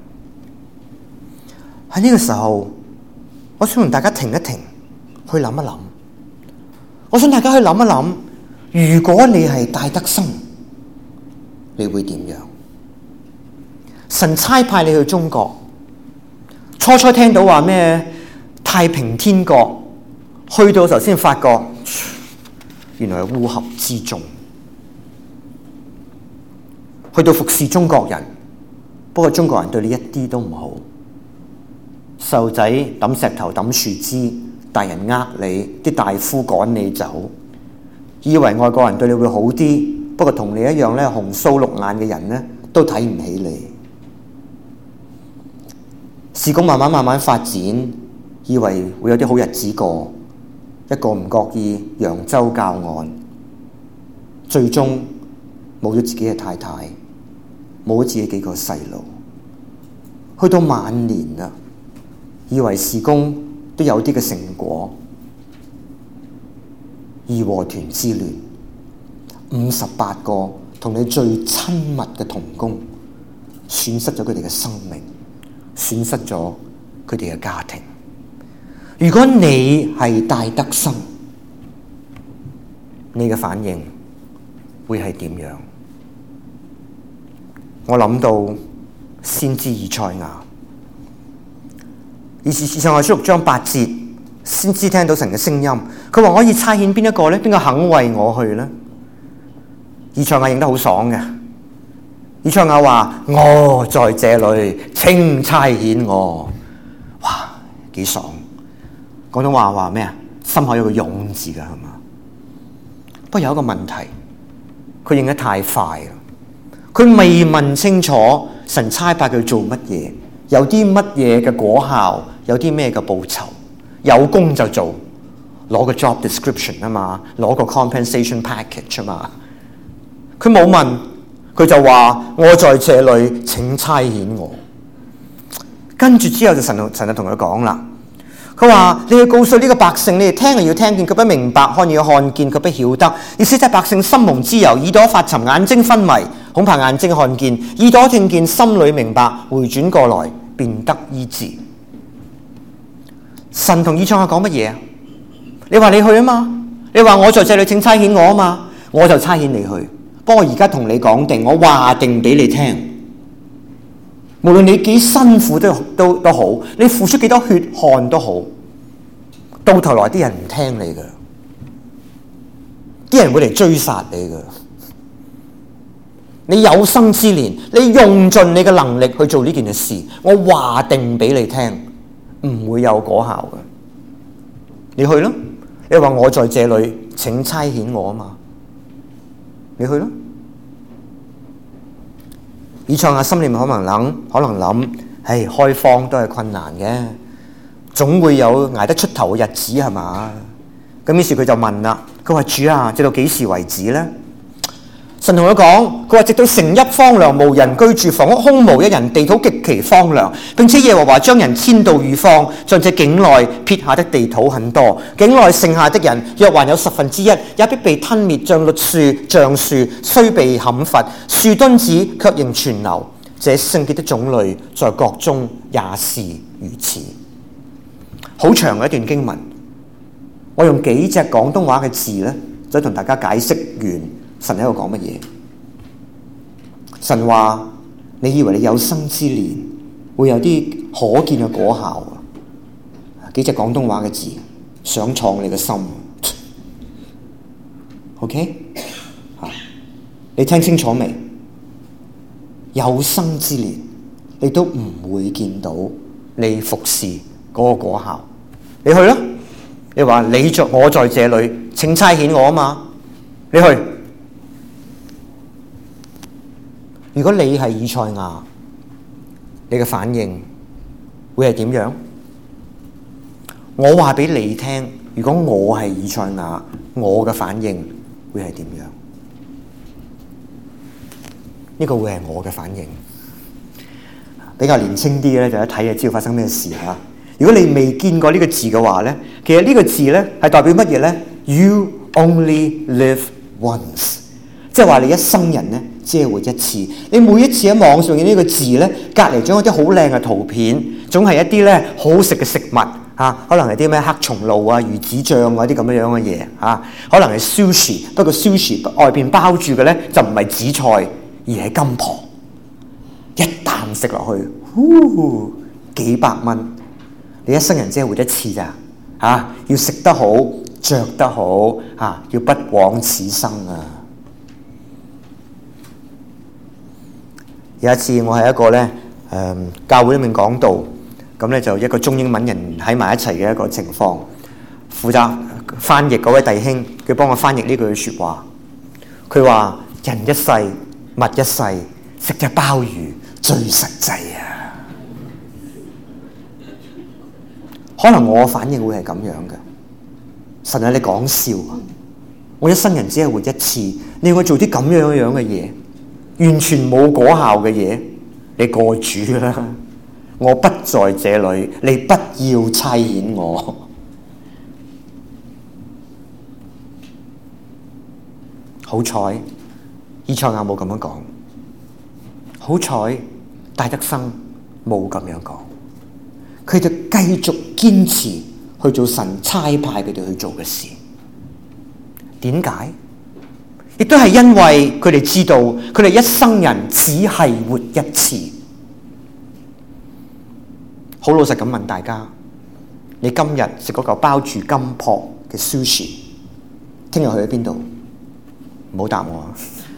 喺呢個時候，我想同大家停一停，去諗一諗。我想大家去諗一諗，如果你係戴德生，你會點樣？神差派你去中國，初初聽到話咩太平天國，去到時候先發覺，原來係烏合之眾。去到服侍中國人，不過中國人對你一啲都唔好。細路仔抌石頭抌樹枝，大人呃你，啲大夫趕你走，以為外國人對你會好啲，不過同你一樣咧，紅鬚綠眼嘅人咧都睇唔起你。事工慢慢慢慢發展，以為會有啲好日子過，一個唔覺意揚州教案，最終冇咗自己嘅太太，冇咗自己幾個細路。去到晚年啦，以為事工都有啲嘅成果，義和團之亂，五十八個同你最親密嘅同工，損失咗佢哋嘅生命，損失咗佢哋嘅家庭。如果你係戴德生，你嘅反應會係點樣？我諗到先知以賽亞，以是以賽亞書六章八節，先知聽到神嘅聲音，佢話我可以差遣邊一個咧？邊個肯為我去咧？以賽亞認得好爽嘅，以賽亞話我在這裏，請差遣我。哇，幾爽！廣東話話咩啊？心口有個勇字噶，係嘛？不過有一個問題，佢認得太快啦，佢未問清楚神差派佢做乜嘢，有啲乜嘢嘅果效，有啲咩嘅報酬，有功就做，攞個 job description 啊嘛，攞個 compensation package 啊嘛。佢冇問，佢就話我在這裏，請差遣我。跟住之後就神神就同佢講啦，佢話你要告訴呢個百姓，你哋聽係要聽見，佢不明白；看要看見，佢不曉得。意思即係百姓心蒙脂油，耳朵發沉，眼睛昏迷，恐怕眼睛看見，耳朵聽見，心裏明白，回轉過來便得醫治。神同以賽亞講乜嘢啊？你話你去啊嘛？你話我在這裏，請差遣我啊嘛？我就差遣你去。不過而家同你講定，我話定俾你聽，無論你幾辛苦都都都好，你付出幾多血汗都好，到頭來啲人唔聽你噶，啲人會嚟追殺你噶。你有生之年，你用盡你嘅能力去做呢件事，我話定俾你聽，唔會有果效噶。你去咯，你話我在這裏，請差遣我啊嘛。你去咯。以賽亞心裏面可能諗，可能諗，唉，開荒都係困難嘅，總會有捱得出頭嘅日子係嘛？咁於是佢就問啦，佢話主啊，直到幾時為止咧？神同佢講，佢話直到城邑荒涼，無人居住，房屋空無一人，地土極其荒涼。並且耶和華將人遷到遠方，像這境內撇下的地土很多，境內剩下的人若還有十分之一，也必被吞滅，像栗樹、橡樹，雖被砍伐，樹墩子卻仍存留。這聖潔的種類在國中也是如此。好長嘅一段經文，我用幾隻廣東話嘅字咧，就同大家解釋完。神喺度講乜嘢？神話你以為你有生之年會有啲可見嘅果效啊？幾隻廣東話嘅字，想創你嘅心。OK， 你聽清楚未？有生之年你都唔會見到你服侍嗰個果效。你去啦，你話你在我在這裏，請差遣我啊嘛，你去。如果你係以賽亞，你嘅反應會係點樣？我話俾你聽，如果我係以賽亞，我嘅反應會係點樣？呢個會係我嘅反應。比較年輕啲嘅咧，就一睇就知道發生咩事嚇。如果你未見過呢個字嘅話咧，其實呢個字咧係代表乜嘢咧？ You only live once， 即係話你一生人咧只係活一次。你每一次喺網上見呢個字咧，隔離仲有啲好靚嘅圖片，總係一啲咧好好食嘅食物嚇，可能係啲咩黑松露啊、魚子醬嗰啲咁樣樣嘅嘢嚇，可能係 sushi， 不過 sushi 外邊包住嘅咧就唔係紫菜，而係金箔。一啖食落去，呼，幾百蚊。你一生人只係活一次咋嚇、啊？要食得好，着得好嚇、啊，要不枉此生啊！有一次我係一個咧誒、嗯、教會裏面講道，咁咧就一個中英文人喺埋一齊嘅一個情況，負責翻譯嗰位弟兄，佢幫我翻譯呢句説話。佢話：人一世，物一世，食隻鮑魚最實際啊！可能我嘅反應會係咁樣嘅。神啊，你講笑啊！我一生人只係活一次，你要我做啲咁樣樣嘅嘢，完全冇果效嘅嘢，你過主啦！我不在這裏，你不要差遣我。好彩，以賽亞冇咁樣講。好彩，戴德生冇咁樣講。佢就繼續堅持去做神差派佢哋去做嘅事。點解？亦都係因為佢哋知道，佢哋一生人只係活一次。好老實咁問大家，你今日食嗰嚿包住金箔嘅 sushi， 聽日去咗邊度？唔好答我啊！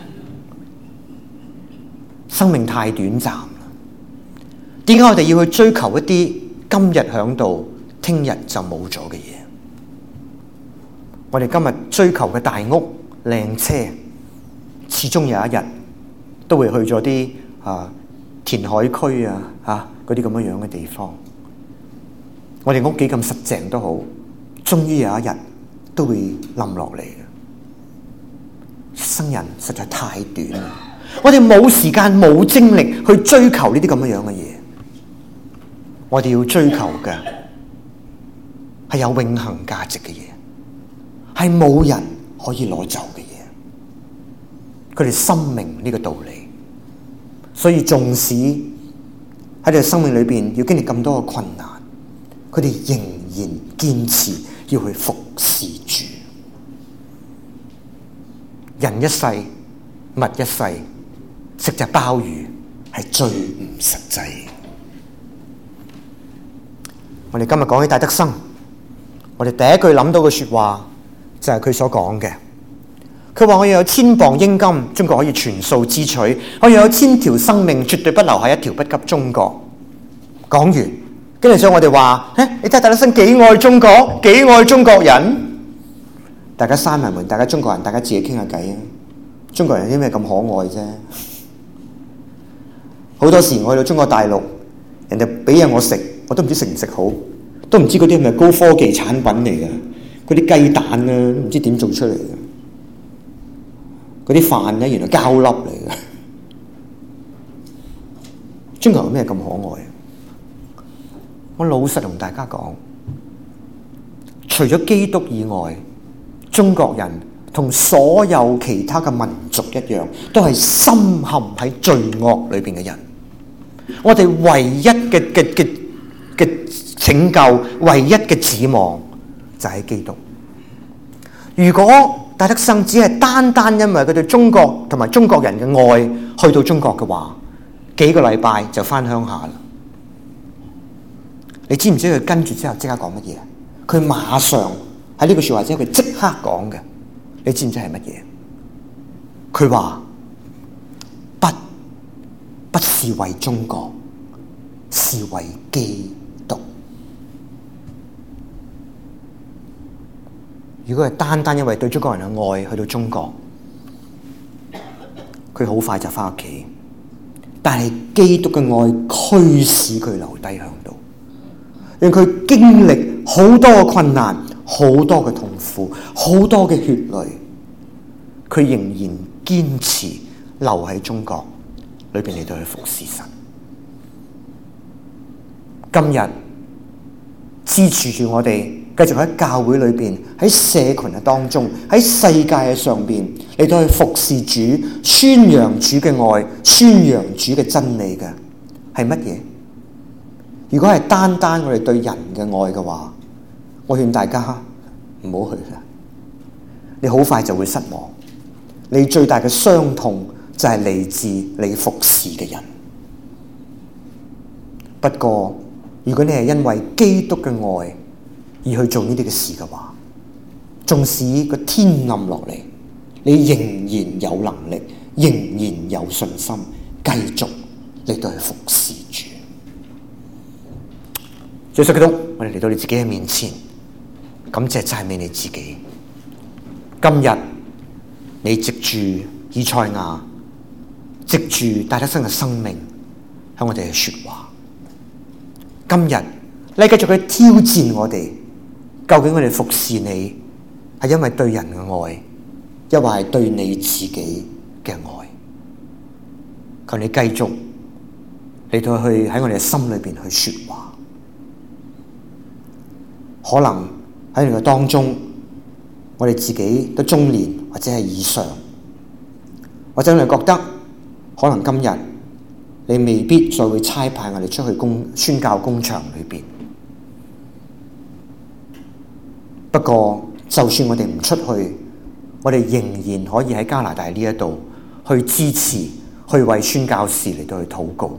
生命太短暫啦，點解我哋要去追求一啲今日響度，聽日就冇咗嘅嘢？我哋今日追求嘅大屋、靚車，始終有一日都會去咗啲啊填海區啊嚇嗰啲咁樣樣嘅地方。我哋屋幾咁實淨都好，終於有一日都會冧落嚟嘅。一生人實在太短啦，我哋冇時間冇精力去追求呢啲咁樣樣嘅嘢。我哋要追求嘅係有永恆價值嘅嘢，係冇人可以攞走嘅嘢。佢哋生命呢個道理，所以縱使喺佢哋生命裏邊要經歷咁多嘅困難，佢哋仍然堅持要去服侍主。人一世，物一世，食隻鮑魚係最唔實際。我哋今日講起戴德生，我哋第一句諗到嘅說話就係佢所講嘅。佢話：我要有千磅英金，中國可以全數支取；我要有千條生命，絕對不留下一條不給中國。講完，跟住之後我哋話：誒，你睇戴德生幾愛中國，幾愛中國人。大家閂埋門，大家中國人，大家自己傾下偈啊！中國人有啲咩咁可愛啫？好多時我去到中國大陸，人哋俾嘢我食，我都唔知食唔食好，都唔知嗰啲係咪高科技產品嚟嘅，嗰啲雞蛋啊，都唔知點做出嚟嘅，嗰啲飯咧原來膠粒嚟嘅。中國人有咩咁可愛？我老實同大家講，除咗基督以外，中國人同所有其他嘅民族一樣，都係深陷喺罪惡裏邊嘅人。我哋唯一嘅嘅嘅嘅拯救，唯一嘅指望就係基督。如果戴德生只係單單因為佢對中國同埋中國人嘅愛去到中國嘅話，幾個禮拜就翻鄉下啦。你知唔知佢跟住之後即刻講乜嘢？佢馬上喺呢句說話之後，佢即刻講嘅，你知唔知係乜嘢？佢話不不是為中國， 是為基督。如果係單單因為對中國人嘅愛去到中國，佢好快就翻屋企。但係基督嘅愛驅使佢留低響度，讓佢經歷好多嘅困難、好多嘅痛苦、好多嘅血淚，佢仍然堅持留喺中國裏邊嚟到去服侍神。今日支持住我哋繼續喺教會裏邊、喺社群嘅當中、喺世界嘅上邊嚟到去服侍主、宣揚主嘅愛、宣揚主嘅真理嘅係乜嘢？如果係單單我哋對人嘅愛嘅話，我勸大家唔好去啦，你好快就會失望。你最大嘅傷痛就係嚟自你服侍嘅人。不過如果你係因為基督嘅愛而去做呢啲嘅事嘅話，縱使個天冧落嚟，你仍然有能力，仍然有信心，繼續嚟到去服侍主。耶穌基督，我哋嚟到你自己嘅面前，感謝讚美你自己。今日你藉住以賽亞，藉住戴德生嘅生命向我哋去說話。今日你繼續去挑戰我哋，究竟我哋服侍你係因為對人嘅愛，抑或係對你自己嘅愛？求你繼續嚟到去喺我哋嘅心裏邊去說話。可能喺你嘅當中，我哋自己都中年或者係以上，或者我哋覺得可能今日你未必再會差派我哋出去公宣教工場裏邊。不過就算我哋唔出去，我哋仍然可以喺加拿大呢一度去支持，去為宣教士嚟到去禱告。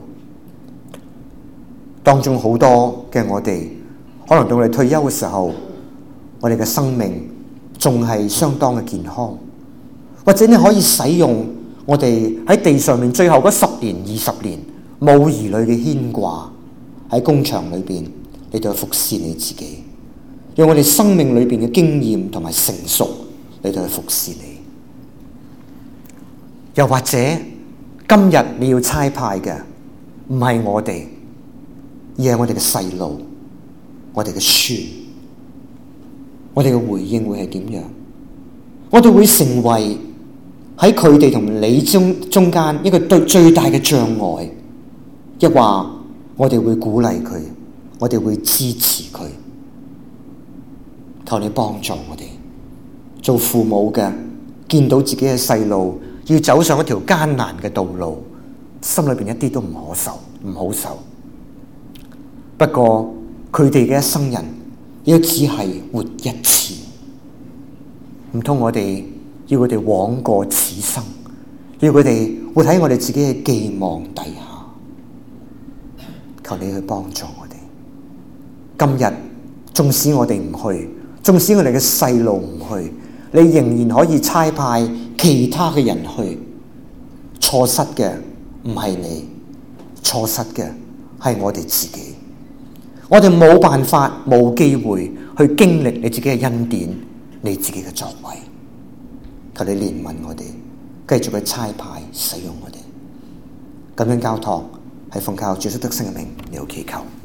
當中好多嘅我哋，可能到我哋退休嘅時候，我哋嘅生命仲係相當嘅健康，或者你可以使用我哋喺地上面最後嗰十年、二十年冇兒女嘅牽掛，喺工場裏邊你就服侍你自己，用我哋生命裏邊嘅經驗同埋成熟你就去服侍你。又或者今日你要差派嘅唔係我哋，而係我哋嘅細路，我哋嘅孫，我哋嘅回應會係點樣？我哋會成為喺佢哋同你中中間一個對最大嘅障礙，一話我哋會鼓勵佢，我哋會支持佢。求你幫助我哋做父母嘅，見到自己嘅細路要走上一條艱難嘅道路，心裏邊一啲都唔可受，唔好受。不過佢哋嘅一生人亦都只係活一次，唔通我哋要佢哋枉過此生，要佢哋活喺我哋自己嘅寄望底下？求你去幫助我哋。今日縱使我哋唔去，縱使我哋嘅細路唔去，你仍然可以差派其他嘅人去。錯失嘅唔係你，錯失嘅係我哋自己。我哋冇辦法，冇機會去經歷你自己嘅恩典，你自己嘅作為。求你憐憫我哋，繼續去差派使用我哋。咁樣交託係奉靠主耶穌得勝嘅名，你好祈求。